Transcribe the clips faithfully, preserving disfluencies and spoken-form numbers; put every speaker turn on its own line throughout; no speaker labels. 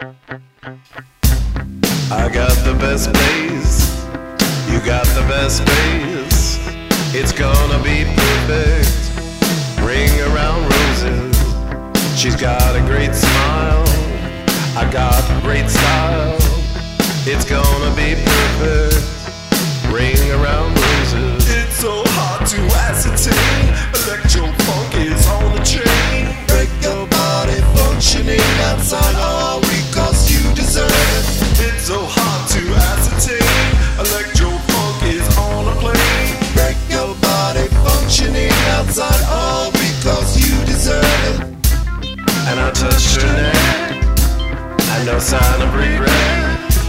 I got the best place, you got the best space. It's gonna be perfect. Ring around roses. She's got a great smile, I got great style. It's gonna be perfect. Ring around roses.
It's so hard to ascertain. Electro funk is on the chain. Break your body functioning outside all because you deserve it. It's so hard to ascertain. Electro funk is on a plane. Break your body functioning outside all because you deserve it.
And I touched her neck, and no sign of regret.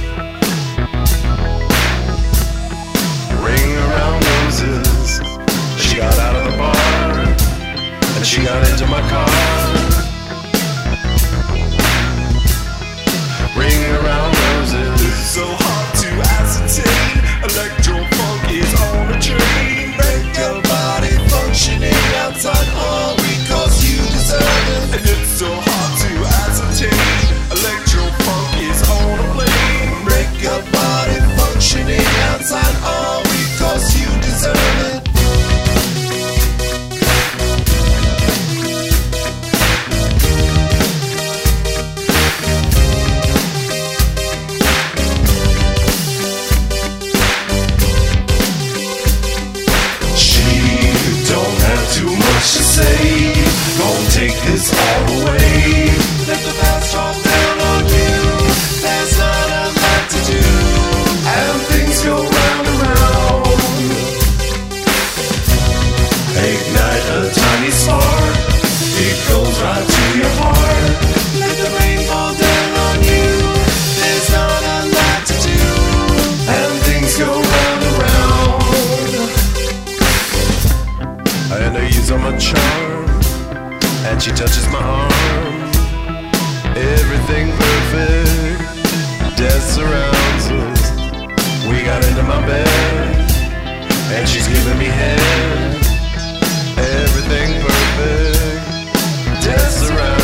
Ring around roses. She got out of the bar, and she got into my car. Ring around roses.
It's so hard to ascertain. Electro funk is on a train. Break your body functioning outside all because you deserve it. And it's so hard to ascertain. Electro funk is on a plane. Break your body functioning outside all because you deserve it.
To say, gon' take this all away.
Let the past drop down on you. There's not a lot to do,
and things go round and round. Ignite a tiny spark, it goes right to your heart.
Let the rain fall down on you. There's not a lot to do,
and things go round and round. And I use all my charm, and she touches my arm. Everything perfect, death surrounds us. We got into my bed, and she's giving me head. Everything perfect, death surrounds us.